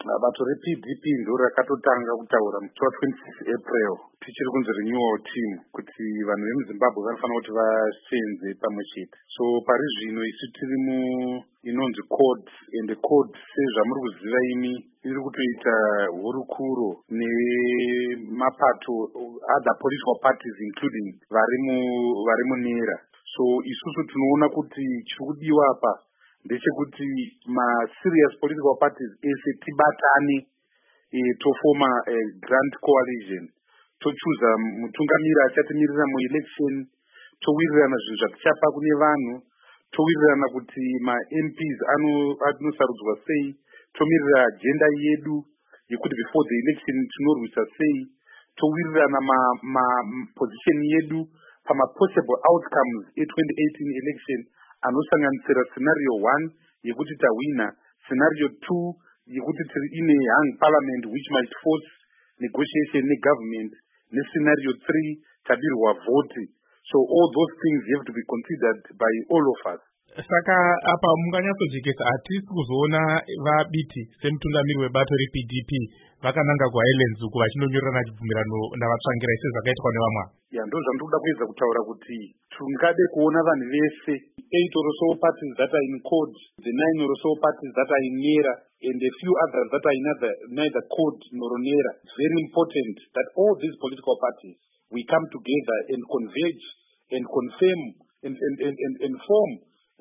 bato rePDP ndo rakatotanga kutaura musi wa26 April tichiri kunzi renewal team kuti vanhu vemuZimbabwe vanofanira kuti vasenze pamwe chete. So pari zvino isu tiri inonzi code, and code sezvamuri kuziva imi iri kutoita hurukuro nemapato other political parties including vari munera. So isusu tinoona kuti chiri kudiwa apa ndechekuti ma-serious political parties ese tibatane tofoma grand coalition, tochuza mutungamiri achatimirira muelection, towirirana zvinhu zvatichapa kune vanhu, towirirana kuti ma-MPs anosarudzwa sei, tomirira agenda yedu yekuti before the election tinorwisa sei, towirirana position yedu pama-possible outcomes e2018 election anosanganisira scenario 1 yekuti tawina, scenario 2 yekuti tiri ine hung parliament which might force negotiation negovernment, nescenario 3 tabirwa vote. So all those things have to be considered by all of us. Saka apa munganyatsojekesa hatisi kuzoona vabiti semutungamiri webato rePDP vakananga kuHighlands uko vachinonyorerana chibvumirano navatsvangirai sezvakaitwa nevamwe. Ndo zvandikuda kuedza kutaura kuti tungade kuona vanhu vese 8 or so parties that are in code, the 9 or so parties that are in NERA, and a few others that are in neither code nor NERA. It's very important that all these political parties we come together and converge and confirm and form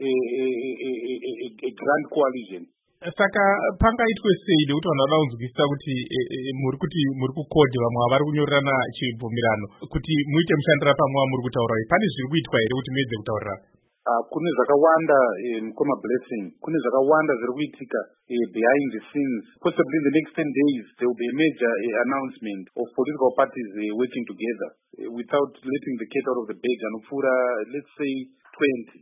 a grand coalition. Saka pangaitwe sei nekuti vanhu vada kunzwisisa kuti muri kukodhi vamwe vari kunyorerana chibvumirano kuti muite mushandira pamwe muri kutaura pane zviri kuitwa here kuti muedze kutaurira? Kune zvakawanda mukoma blessing, kune zvakawanda zviri kuitika behind the scenes. Possibly in the next 10 days there will be a major announcement of political parties working together without letting the cat out of the bag. Anopfuura let's say 20.